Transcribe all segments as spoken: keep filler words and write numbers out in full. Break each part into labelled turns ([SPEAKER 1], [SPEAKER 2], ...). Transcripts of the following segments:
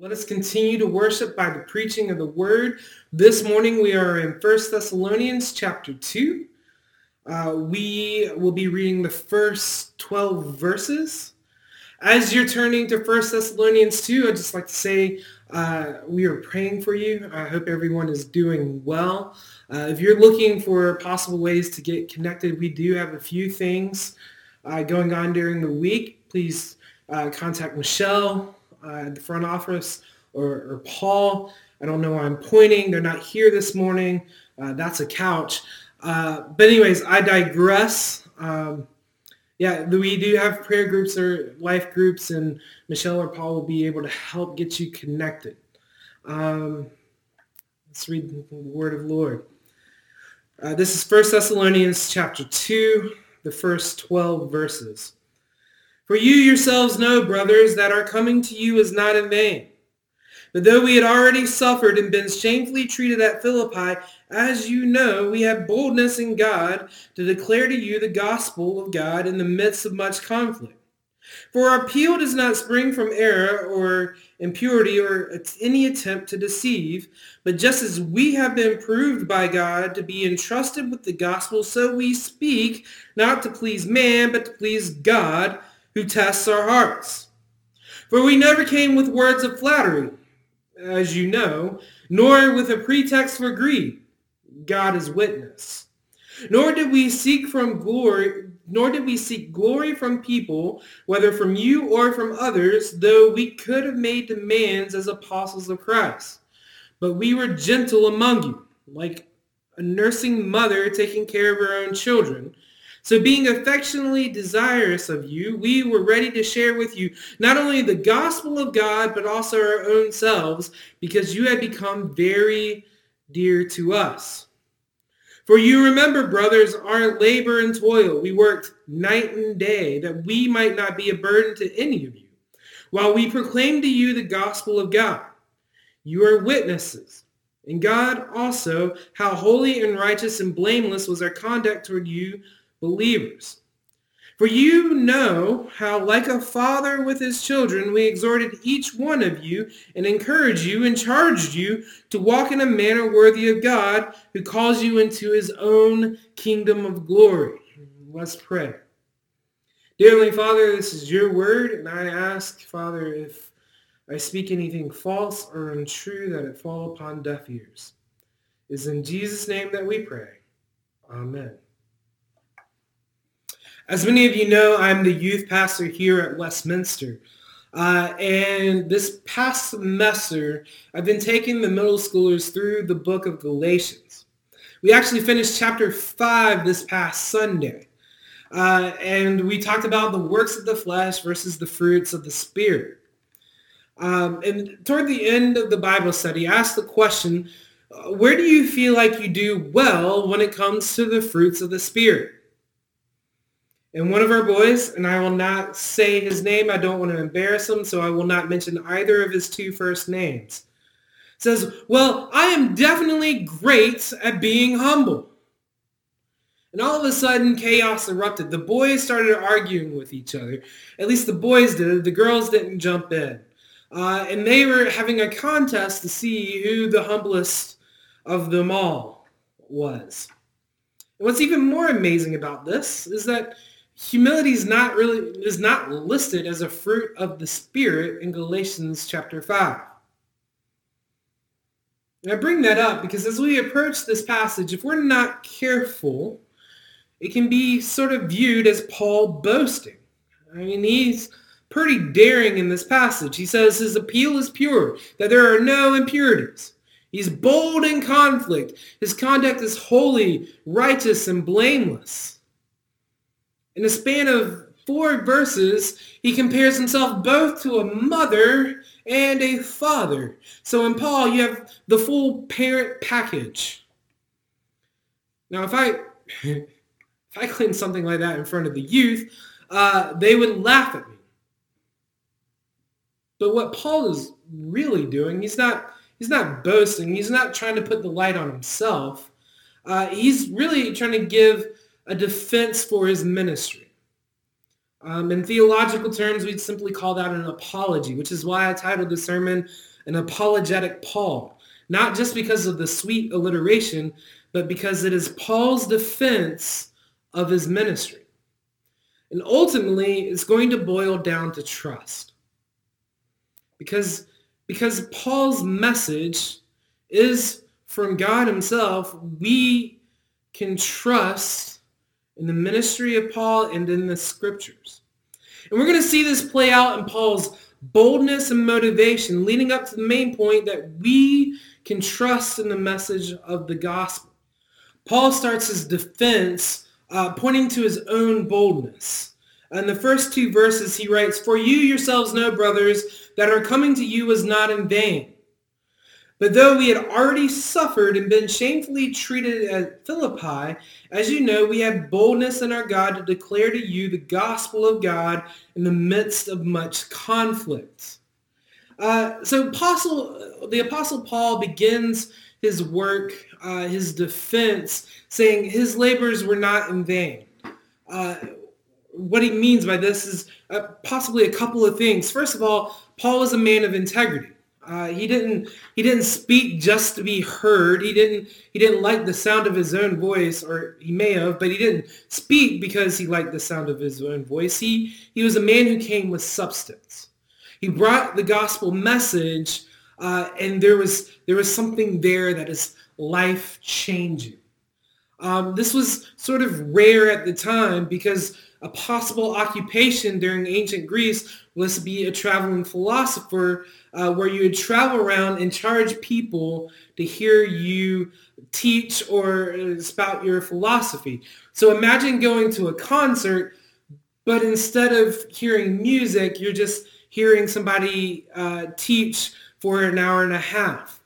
[SPEAKER 1] Let us continue to worship by the preaching of the word. This morning we are in First Thessalonians chapter two. Uh, we will be reading the first twelve verses. As you're turning to First Thessalonians two, I'd just like to say uh, we are praying for you. I hope everyone is doing well. Uh, if you're looking for possible ways to get connected, we do have a few things uh, going on during the week. Please uh, contact Michelle uh, at the front office or, or Paul. I don't know why I'm pointing. They're not here this morning. Uh, that's a couch. Uh, but anyways, I digress. Um, Yeah, we do have prayer groups or life groups, and Michelle or Paul will be able to help get you connected. Um, let's read the word of the Lord. Uh, this is First Thessalonians chapter two, the first twelve verses. For you yourselves know, brothers, that our coming to you is not in vain. But though we had already suffered and been shamefully treated at Philippi, as you know, we have boldness in God to declare to you the gospel of God in the midst of much conflict. For our appeal does not spring from error or impurity or any attempt to deceive, but just as we have been proved by God to be entrusted with the gospel, so we speak, not to please man, but to please God, who tests our hearts. For we never came with words of flattery, as you know, nor with a pretext for greed. God is witness. Nor did we seek from glory, nor did we seek glory from people, whether from you or from others, though we could have made demands as apostles of Christ. But we were gentle among you, like a nursing mother taking care of her own children. So being affectionately desirous of you, we were ready to share with you not only the gospel of God, but also our own selves, because you had become very dear to us. For you remember, brothers, our labor and toil. We worked night and day that we might not be a burden to any of you, while we proclaim to you the gospel of God. You are witnesses, and God also, how holy and righteous and blameless was our conduct toward you believers. For you know how, like a father with his children, we exhorted each one of you and encouraged you and charged you to walk in a manner worthy of God, who calls you into his own kingdom of glory. Let's pray. Dear Heavenly Father, this is your word, and I ask, Father, if I speak anything false or untrue, that it fall upon deaf ears. It is in Jesus' name that we pray. Amen. As many of you know, I'm the youth pastor here at Westminster. Uh, and this past semester, I've been taking the middle schoolers through the book of Galatians. We actually finished chapter five this past Sunday. Uh, and we talked about the works of the flesh versus the fruits of the Spirit. Um, and toward the end of the Bible study, I asked the question, uh, where do you feel like you do well when it comes to the fruits of the Spirit? And one of our boys, and I will not say his name, I don't want to embarrass him, so I will not mention either of his two first names, says, well, I am definitely great at being humble. And all of a sudden, chaos erupted. The boys started arguing with each other. At least the boys did. The girls didn't jump in. Uh, and they were having a contest to see who the humblest of them all was. And what's even more amazing about this is that humility is not really is not listed as a fruit of the Spirit in Galatians chapter five. And I bring that up because as we approach this passage, if we're not careful, it can be sort of viewed as Paul boasting. I mean, he's pretty daring in this passage. He says his appeal is pure, that there are no impurities. He's bold in conflict. His conduct is holy, righteous, and blameless. In a span of four verses, he compares himself both to a mother and a father. So in Paul, you have the full parent package. Now, if I if I claimed something like that in front of the youth, uh, they would laugh at me. But what Paul is really doing, he's not he's not boasting. He's not trying to put the light on himself. Uh, he's really trying to give a defense for his ministry. Um, in theological terms, we'd simply call that an apology, which is why I titled the sermon, an apologetic Paul, not just because of the sweet alliteration, but because it is Paul's defense of his ministry. And ultimately, it's going to boil down to trust. Because, because Paul's message is from God himself, we can trust in the ministry of Paul and in the scriptures. And we're going to see this play out in Paul's boldness and motivation, leading up to the main point that we can trust in the message of the gospel. Paul starts his defense uh, pointing to his own boldness. In the first two verses, he writes, "For you yourselves know, brothers, that our coming to you was not in vain. But though we had already suffered and been shamefully treated at Philippi, as you know, we have boldness in our God to declare to you the gospel of God in the midst of much conflict." Uh, so Apostle, the Apostle Paul begins his work, uh, his defense, saying his labors were not in vain. Uh, what he means by this is uh, possibly a couple of things. First of all, Paul is a man of integrity. Uh, he didn't he didn't speak just to be heard. He didn't he didn't like the sound of his own voice, or he may have, but he didn't speak because he liked the sound of his own voice. He he was a man who came with substance. He brought the gospel message, uh, and there was there was something there that is life changing. Um, this was sort of rare at the time because a possible occupation during ancient Greece was to be a traveling philosopher, uh, where you would travel around and charge people to hear you teach or spout your philosophy. So imagine going to a concert, but instead of hearing music, you're just hearing somebody uh, teach for an hour and a half.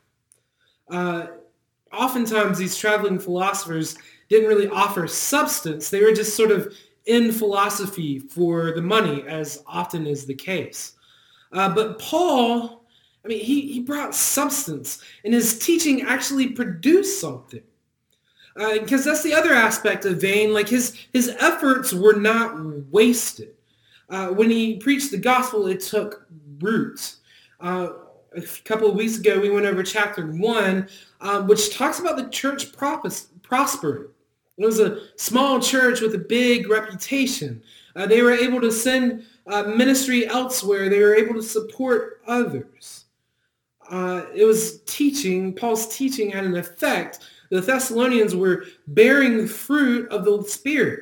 [SPEAKER 1] Uh, oftentimes, these traveling philosophers didn't really offer substance. They were just sort of in philosophy for the money, as often is the case. Uh, but Paul, I mean, he, he brought substance, and his teaching actually produced something. Uh, because that's the other aspect of vain. Like his, his efforts were not wasted. Uh, when he preached the gospel, it took root. Uh, a couple of weeks ago, we went over chapter one, uh, which talks about the church propos- prospering. It was a small church with a big reputation. Uh, they were able to send uh, ministry elsewhere. They were able to support others. Uh, it was teaching, Paul's teaching had an effect. The Thessalonians were bearing the fruit of the Spirit.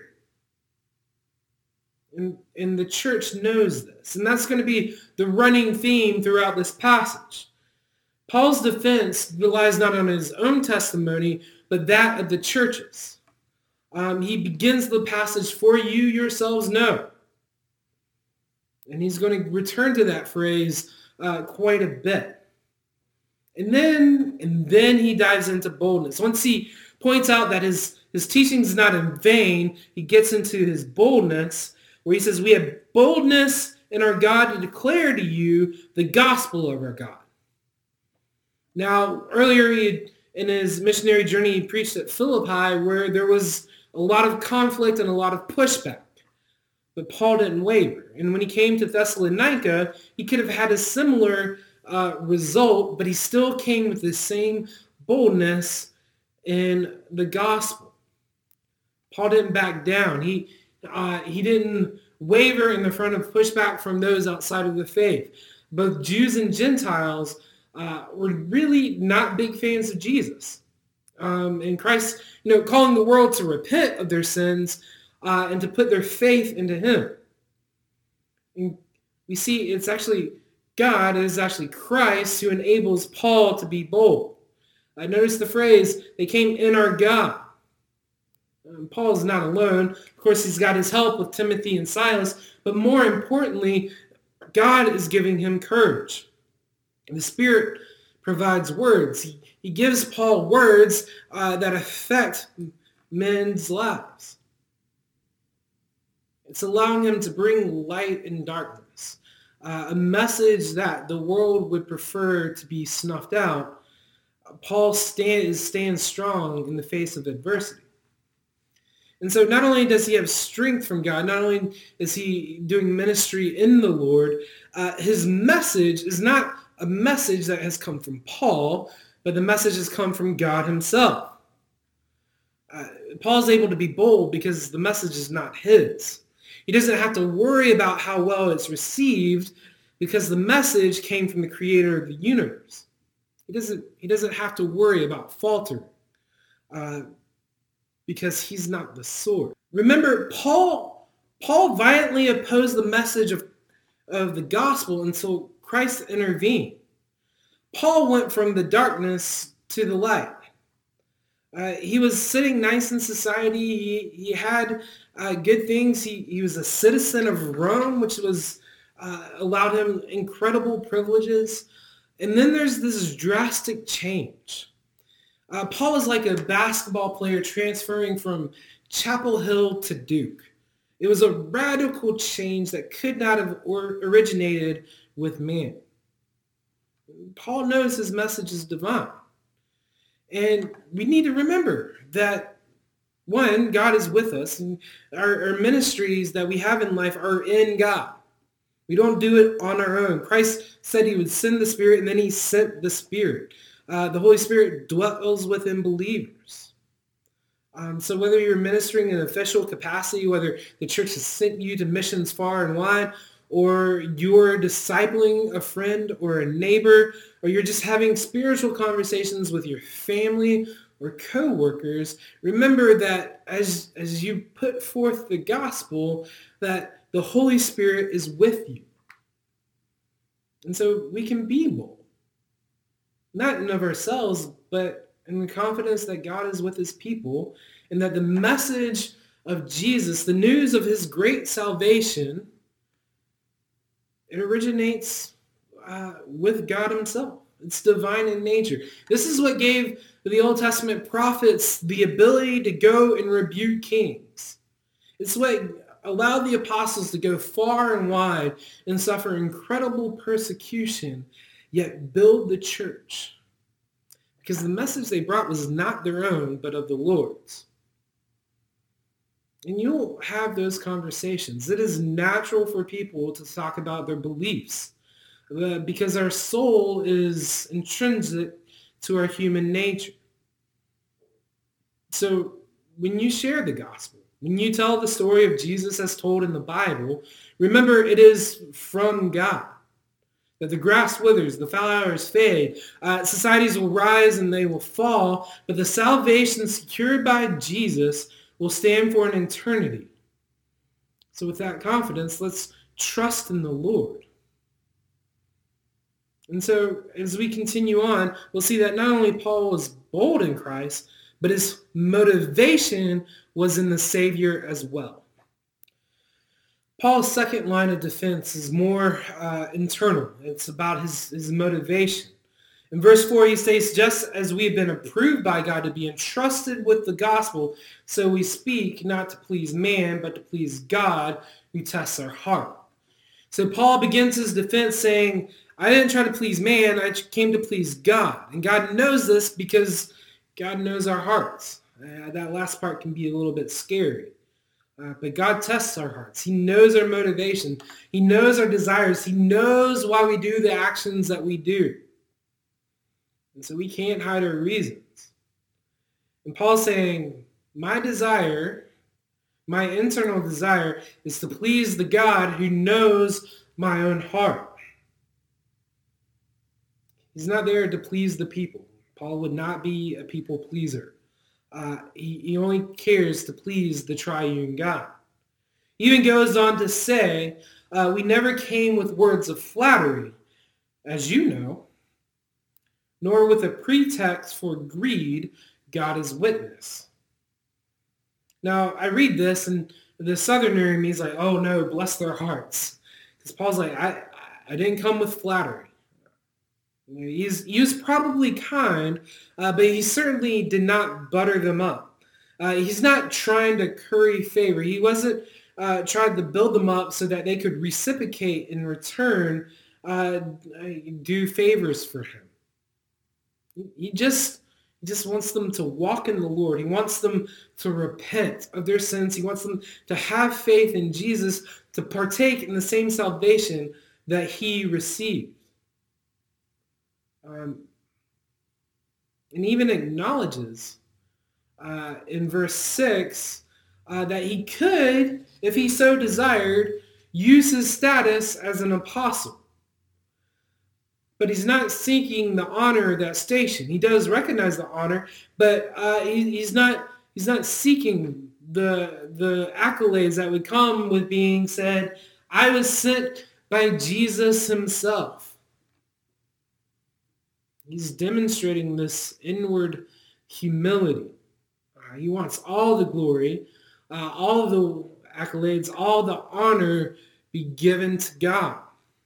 [SPEAKER 1] And, and the church knows this. And that's going to be the running theme throughout this passage. Paul's defense relies not on his own testimony, but that of the churches. Um, he begins the passage, "For you yourselves know." And he's going to return to that phrase uh, quite a bit. And then, and then he dives into boldness. Once he points out that his, his teaching is not in vain, he gets into his boldness, where he says, "We have boldness in our God to declare to you the gospel of our God." Now, earlier he had, in his missionary journey, he preached at Philippi, where there was a lot of conflict and a lot of pushback. But Paul didn't waver. And when he came to Thessalonica, he could have had a similar uh, result, but he still came with the same boldness in the gospel. Paul didn't back down. He, uh, he didn't waver in the front of pushback from those outside of the faith. Both Jews and Gentiles uh, were really not big fans of Jesus. Um, and Christ, you know, calling the world to repent of their sins uh, and to put their faith into him. And we see it's actually God, it is actually Christ who enables Paul to be bold. Uh, notice the phrase, "they came in our God." Um, Paul is not alone. Of course, he's got his help with Timothy and Silas, but more importantly, God is giving him courage. And the Spirit provides words. He, he gives Paul words uh, that affect men's lives. It's allowing him to bring light in darkness, uh, a message that the world would prefer to be snuffed out. Paul stand, stands strong in the face of adversity. And so not only does he have strength from God, not only is he doing ministry in the Lord, uh, his message is not a message that has come from Paul, but the message has come from God himself. Uh, Paul's able to be bold because the message is not his. He doesn't have to worry about how well it's received because the message came from the creator of the universe. He doesn't, he doesn't have to worry about faltering uh, because he's not the source. Remember, Paul, Paul violently opposed the message of, of the gospel until Christ intervened. Paul went from the darkness to the light. Uh, he was sitting nice in society. He, he had uh, good things. He, he was a citizen of Rome, which was uh, allowed him incredible privileges. And then there's this drastic change. Uh, Paul is like a basketball player transferring from Chapel Hill to Duke. It was a radical change that could not have or originated with man. Paul knows his message is divine. And we need to remember that, one, God is with us. And our, our ministries that we have in life are in God. We don't do it on our own. Christ said he would send the Spirit, and then he sent the Spirit. Uh, the Holy Spirit dwells within believers. Um, so whether you're ministering in an official capacity, whether the church has sent you to missions far and wide, or you're discipling a friend or a neighbor, or you're just having spiritual conversations with your family or co-workers, remember that as, as you put forth the gospel, that the Holy Spirit is with you. And so we can be bold, not in of ourselves, but in the confidence that God is with his people, and that the message of Jesus, the news of his great salvation, it originates uh, with God himself. It's divine in nature. This is what gave the Old Testament prophets the ability to go and rebuke kings. It's what allowed the apostles to go far and wide and suffer incredible persecution, yet build the church. Because the message they brought was not their own, but of the Lord's. And you'll have those conversations. It is natural for people to talk about their beliefs uh, because our soul is intrinsic to our human nature. So when you share the gospel, when you tell the story of Jesus as told in the Bible, remember it is from God. That the grass withers, the flowers fade, uh, societies will rise and they will fall, but the salvation secured by Jesus will stand for an eternity. So with that confidence, let's trust in the Lord. And so as we continue on, we'll see that not only Paul was bold in Christ, but his motivation was in the Savior as well. Paul's second line of defense is more uh, internal. It's about his, his motivation. In verse four, he states, just as we have been approved by God to be entrusted with the gospel, so we speak not to please man, but to please God who tests our heart. So Paul begins his defense saying, I didn't try to please man, I came to please God. And God knows this because God knows our hearts. Uh, that last part can be a little bit scary. Uh, but God tests our hearts. He knows our motivation. He knows our desires. He knows why we do the actions that we do. And so we can't hide our reasons. And Paul's saying, my desire, my internal desire is to please the God who knows my own heart. He's not there to please the people. Paul would not be a people pleaser. Uh, he, he only cares to please the triune God. He even goes on to say, uh, we never came with words of flattery, as you know, nor with a pretext for greed, God is witness. Now, I read this, and the southerner in me is like, oh no, bless their hearts. Because Paul's like, I, I didn't come with flattery. He's, he was probably kind, uh, but he certainly did not butter them up. Uh, he's not trying to curry favor. He wasn't uh, trying to build them up so that they could reciprocate in return, uh, do favors for him. He just, he just wants them to walk in the Lord. He wants them to repent of their sins. He wants them to have faith in Jesus, to partake in the same salvation that he received. Um, and even acknowledges uh, in verse six uh, that he could, if he so desired, use his status as an apostle. But he's not seeking the honor of that station. He does recognize the honor, but uh, he, he's not he's not seeking the the accolades that would come with being said, I was sent by Jesus himself. He's demonstrating this inward humility. Uh, he wants all the glory, uh, all the accolades, all the honor be given to God.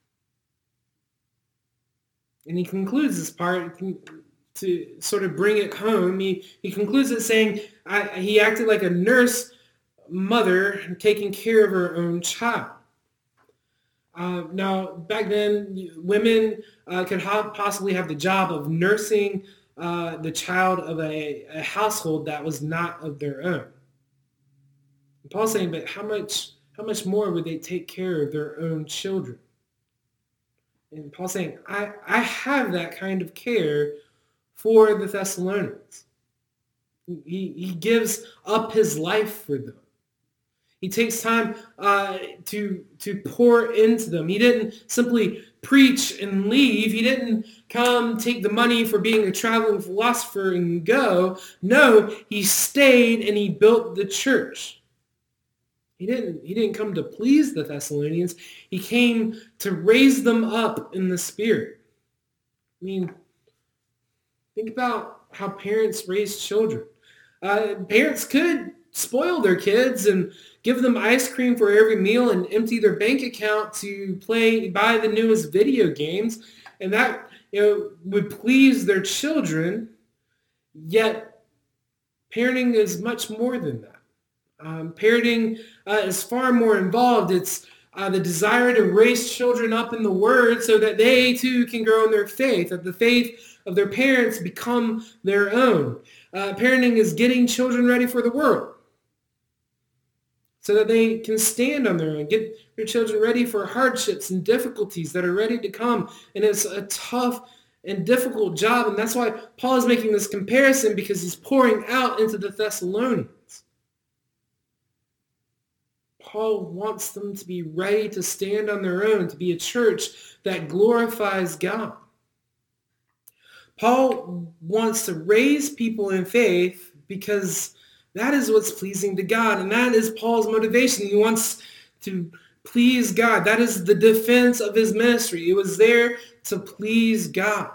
[SPEAKER 1] And he concludes this part to sort of bring it home. He, he concludes it saying I, he acted like a nurse mother taking care of her own child. Uh, now, back then, women uh, could ha- possibly have the job of nursing uh, the child of a, a household that was not of their own. And Paul's saying, but how much, how much more would they take care of their own children? And Paul's saying, I, I have that kind of care for the Thessalonians. He, he gives up his life for them. He takes time uh, to, to pour into them. He didn't simply preach and leave. He didn't come take the money for being a traveling philosopher and go. No, he stayed and he built the church. He didn't, he didn't come to please the Thessalonians. He came to raise them up in the Spirit. I mean, think about how parents raise children. Uh, parents could spoil their kids and give them ice cream for every meal and empty their bank account to play, buy the newest video games. And that, you know, would please their children. Yet parenting is much more than that. Um, parenting uh, is far more involved. It's uh, the desire to raise children up in the Word so that they too can grow in their faith, that the faith of their parents become their own. Uh, parenting is getting children ready for the world so that they can stand on their own, get their children ready for hardships and difficulties that are ready to come. And it's a tough and difficult job. And that's why Paul is making this comparison, because he's pouring out into the Thessalonians. Paul wants them to be ready to stand on their own, to be a church that glorifies God. Paul wants to raise people in faith because that is what's pleasing to God, and that is Paul's motivation. He wants to please God. That is the defense of his ministry. It was there to please God.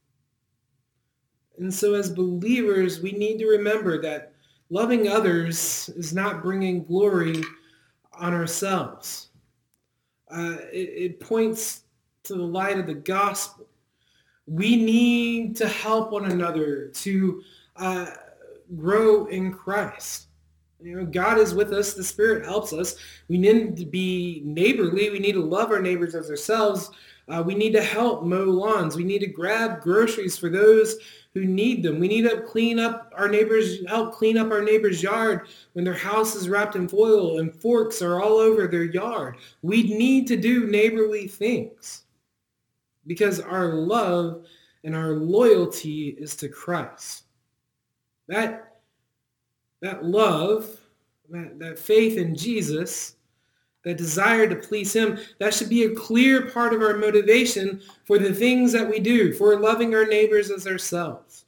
[SPEAKER 1] And so as believers, we need to remember that loving others is not bringing glory on ourselves. Uh, it, it points to the light of the gospel. We need to help one another to uh, grow in Christ. You know, God is with us. The Spirit helps us. We need to be neighborly. We need to love our neighbors as ourselves. Uh, we need to help mow lawns. We need to grab groceries for those who need them. We need to clean up our neighbors, help clean up our neighbor's yard when their house is wrapped in foil and forks are all over their yard. We need to do neighborly things because our love and our loyalty is to Christ. That, that love, that, that faith in Jesus, that desire to please him, that should be a clear part of our motivation for the things that we do, for loving our neighbors as ourselves.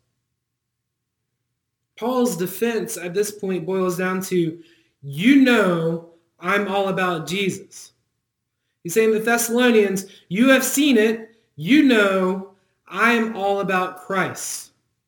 [SPEAKER 1] Paul's defense at this point boils down to, you know I'm all about Jesus. He's saying to the Thessalonians, you have seen it, you know I'm all about Christ.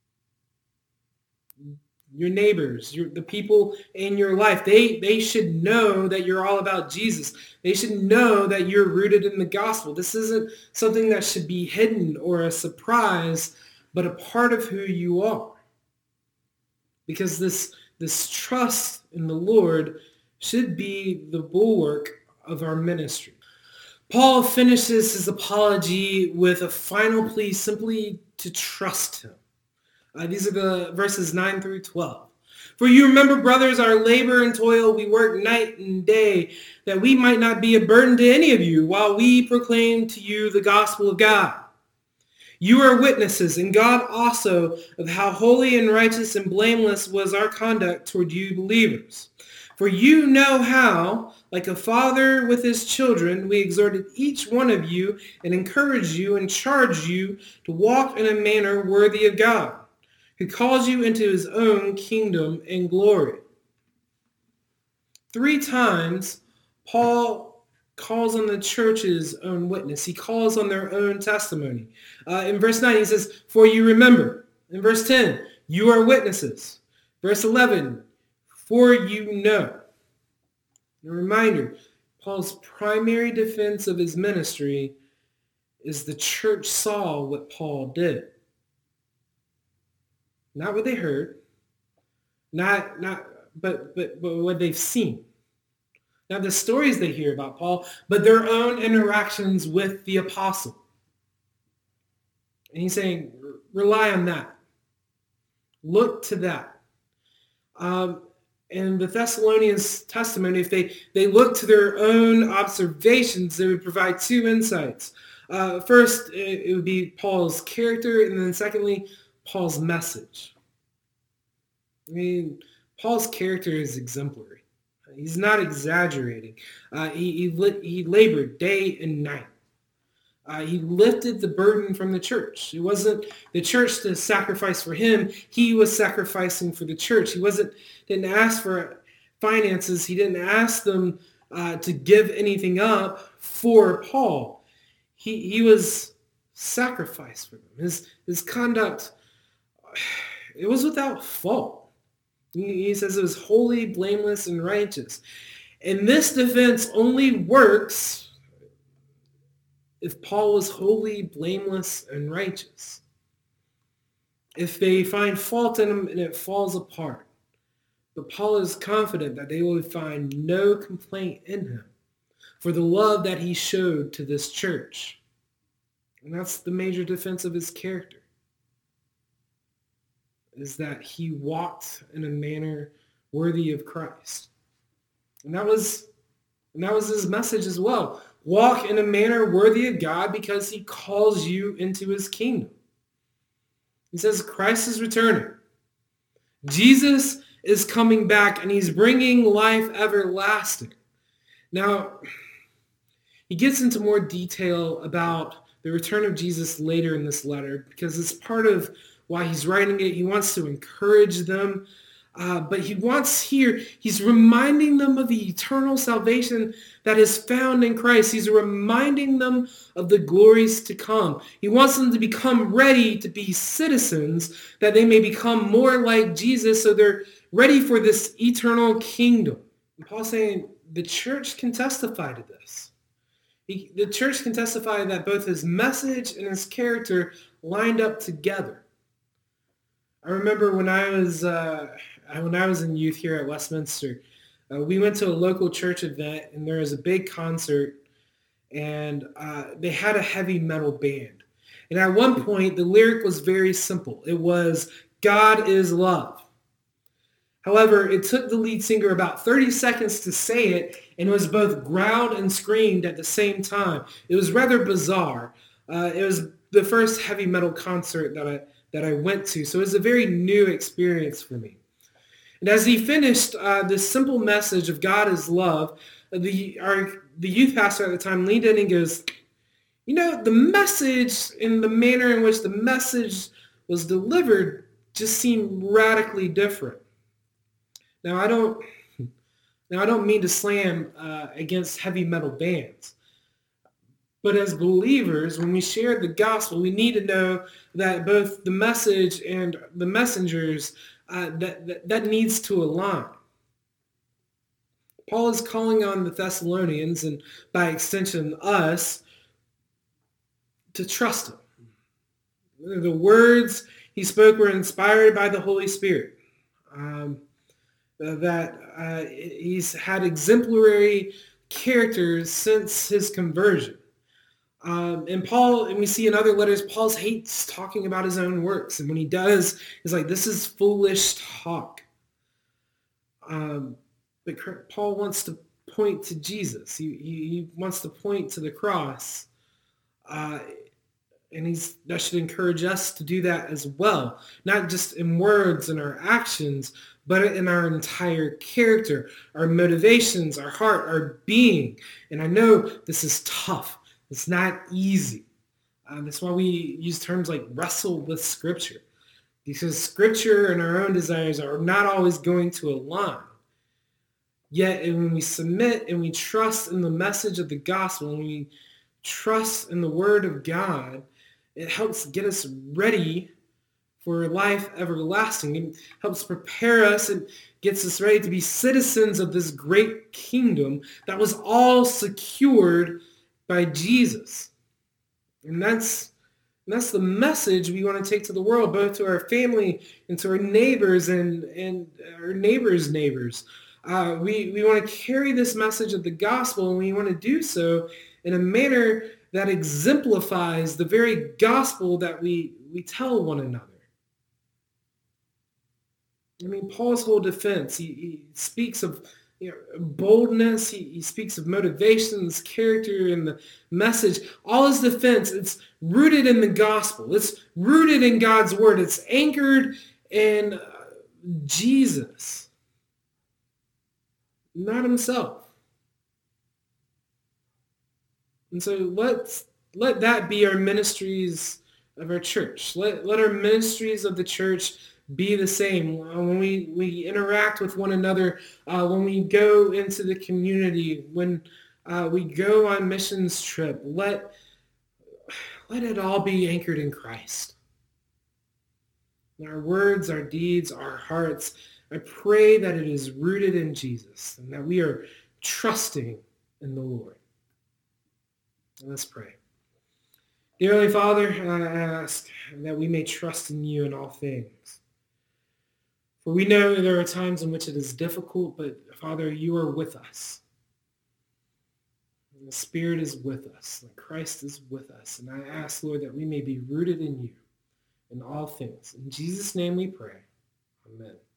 [SPEAKER 1] Your neighbors, your, the people in your life, they, they should know that you're all about Jesus. They should know that you're rooted in the gospel. This isn't something that should be hidden or a surprise, but a part of who you are. Because this, this trust in the Lord should be the bulwark of our ministry. Paul finishes his apology with a final plea simply to trust him. Uh, these are the verses nine through twelve. For you remember, brothers, our labor and toil, we work night and day, that we might not be a burden to any of you while we proclaim to you the gospel of God. You are witnesses, and God also, of how holy and righteous and blameless was our conduct toward you believers. For you know how, like a father with his children, we exhorted each one of you and encouraged you and charged you to walk in a manner worthy of God, who calls you into his own kingdom and glory. Three times, Paul calls on the church's own witness. He calls on their own testimony. Uh, in verse nine, he says, for you remember. In verse ten, you are witnesses. Verse eleven, for you know. A reminder, Paul's primary defense of his ministry is the church saw what Paul did. Not what they heard, not, not, but, but, but what they've seen. Not the stories they hear about Paul, but their own interactions with the apostle. And he's saying, rely on that. Look to that. Um, and the Thessalonians' testimony, if they, they look to their own observations, they would provide two insights. Uh, first, it, it would be Paul's character, and then secondly, Paul's message. I mean, Paul's character is exemplary. He's not exaggerating. Uh, he, he, li- he labored day and night. Uh, he lifted the burden from the church. It wasn't the church to sacrifice for him. He was sacrificing for the church. He wasn't didn't ask for finances. He didn't ask them uh, to give anything up for Paul. He he was sacrificed for them. His his conduct, it was without fault. He, he says it was holy, blameless, and righteous. And this defense only works if Paul was holy, blameless, and righteous. If they find fault in him and it falls apart. But Paul is confident that they will find no complaint in him for the love that he showed to this church. And that's the major defense of his character, is that he walked in a manner worthy of Christ. And that was, and that was his message as well. Walk in a manner worthy of God because he calls you into his kingdom. He says Christ is returning. Jesus is coming back and he's bringing life everlasting. Now, he gets into more detail about the return of Jesus later in this letter because it's part of why he's writing it. He wants to encourage them. Uh, but he wants here, he's reminding them of the eternal salvation that is found in Christ. He's reminding them of the glories to come. He wants them to become ready to be citizens, that they may become more like Jesus, so they're ready for this eternal kingdom. And Paul's saying the church can testify to this. He, the church can testify that both his message and his character lined up together. I remember when I was uh, when I was in youth here at Westminster, uh, we went to a local church event, and there was a big concert, and uh, they had a heavy metal band. And at one point, the lyric was very simple. It was, "God is love." However, it took the lead singer about thirty seconds to say it, and it was both growled and screamed at the same time. It was rather bizarre. Uh, it was the first heavy metal concert that I that I went to. So it was a very new experience for me. And as he finished uh, this simple message of God is love, the, our, the youth pastor at the time leaned in and goes, you know, the message and the manner in which the message was delivered just seemed radically different. Now, I don't, now I don't mean to slam uh, against heavy metal bands. But as believers, when we share the gospel, we need to know that both the message and the messengers, uh, that, that, that needs to align. Paul is calling on the Thessalonians, and by extension us, to trust him. The words he spoke were inspired by the Holy Spirit. Um, that uh, he's had exemplary characters since his conversion. Um, and Paul, and we see in other letters, Paul hates talking about his own works. And when he does, he's like, this is foolish talk. Um, but Paul wants to point to Jesus. He, he, he wants to point to the cross. Uh, And he's, that should encourage us to do that as well, not just in words and our actions, but in our entire character, our motivations, our heart, our being. And I know this is tough. It's not easy. Uh, that's why we use terms like wrestle with Scripture, because Scripture and our own desires are not always going to align. Yet when we submit and we trust in the message of the gospel, and we trust in the word of God, it helps get us ready for life everlasting. It helps prepare us and gets us ready to be citizens of this great kingdom that was all secured by Jesus. And that's, and that's the message we want to take to the world, both to our family and to our neighbors and, and our neighbors' neighbors. Uh, we, we want to carry this message of the gospel, and we want to do so in a manner that exemplifies the very gospel that we, we tell one another. I mean, Paul's whole defense, he, he speaks of you know, boldness, he, he speaks of motivations, character, and the message. All his defense, it's rooted in the gospel. It's rooted in God's word. It's anchored in uh, Jesus, not himself. And so let's let that be our ministries of our church. Let, let our ministries of the church be the same. When we, we interact with one another, uh, when we go into the community, when uh, we go on missions trip, let, let it all be anchored in Christ. Our words, our deeds, our hearts, I pray that it is rooted in Jesus and that we are trusting in the Lord. Let's pray. Dear Heavenly Father, I ask that we may trust in you in all things. For we know there are times in which it is difficult, but Father, you are with us. And the Spirit is with us, and Christ is with us. And I ask, Lord, that we may be rooted in you in all things. In Jesus' name we pray. Amen.